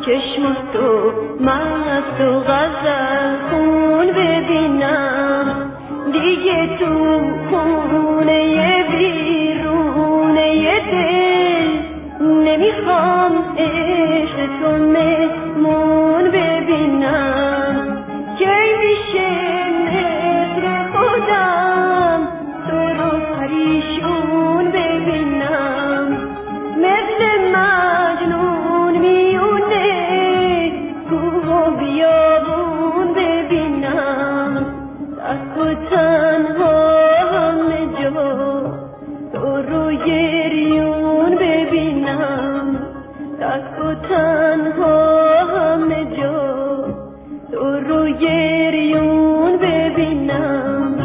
چشماتو مست و غزل خون ببینم دیگه تو خونه بیرونه دل نمیخوام عشق تو مهمون ببینم کی میشه مثل خودم تو رو پریشون ببینم مثل مجنون میونه کوه و بیابون ببینم تک و تنها همه جا تو رو گریون ببینم تک و تنها همه جا تو رو گریون ببینم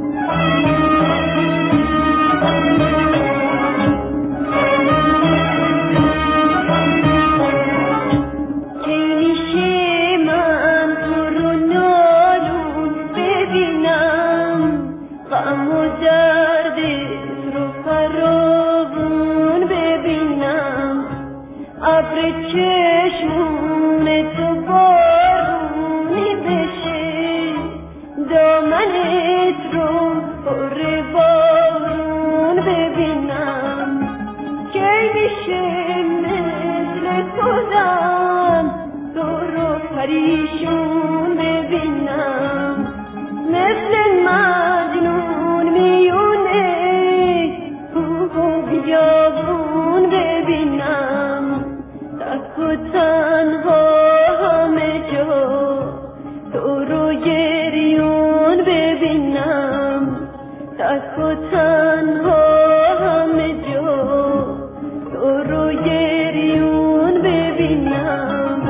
کی میشه من تو رو نالون ببینم غم و درد رو فراوون ببینم ابر چشمون تو بارونی بشه دامنت رو پر بارون ببینم کی میشه مثل خودم تو رو پریشون ببینم مثل مجنون میونه کوه و بیابون ببینم تک و تنها همه جا تو رو گریون ببینم تک و تنها همه جا تو رو گریون ببینم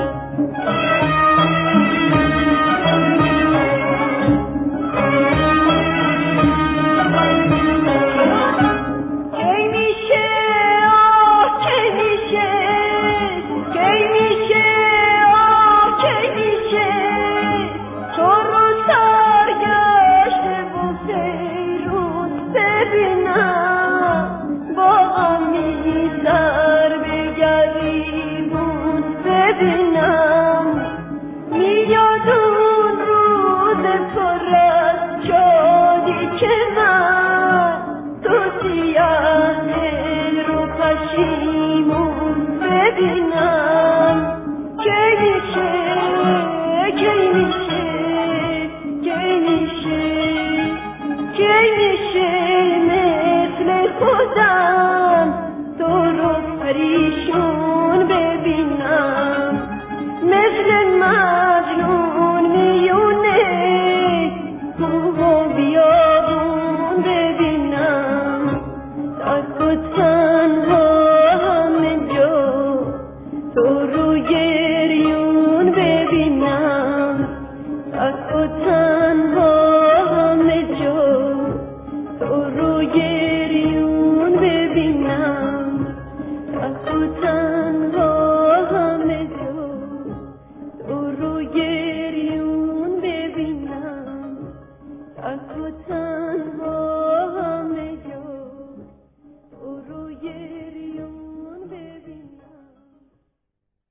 کی میشه کی میشه کی میشه کی میشه تو رو سرگشته و فیروز ببینم با غمی سر به گریبون ببینم میاد اون روز پر از شادی که من تو سیاه دل رو پشیمون ببینم کی میشه کی میشه کی میشه کی میشه مثل خودم تو رو پریشون ببینم مثل مجنون میونه کوه و بیابون ببینم تک و تنها همه جا تو رو گریون ببینم تک و تنها همه جا تو رو گریون ببینم تک و تنها همه جا تو رو گریون ببینم تک و تنها